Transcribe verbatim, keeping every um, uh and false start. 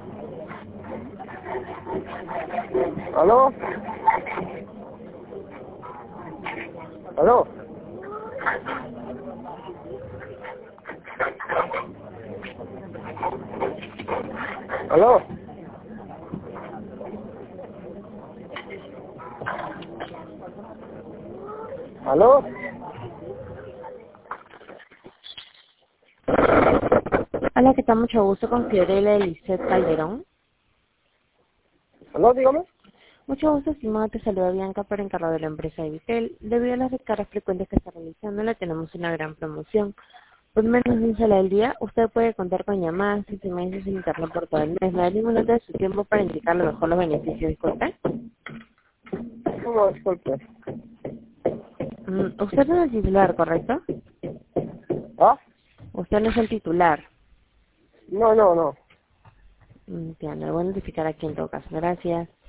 ¿Aló? ¿Aló? ¿Aló? ¿Aló? Hola, ¿qué tal? Mucho gusto con Fiorella Eliseth Calderón. ¿Aló? Dígame. Mucho gusto, estimado. Te saluda Bianca por encargo de la empresa Evitel. Debido a las descargas frecuentes que está realizando, le tenemos una gran promoción. Por menos de un solo al día, usted puede contar con llamadas y mensajes en internet por todo el mes. ¿Me da un minuto de su tiempo para indicar lo mejor los beneficios? Disculpe. No, disculpe. Mm, usted no es el titular, ¿correcto? ¿Ah? Usted no es el titular. No, no, no. Mm, Entiendo, lo voy a notificar aquí en todo caso. Gracias.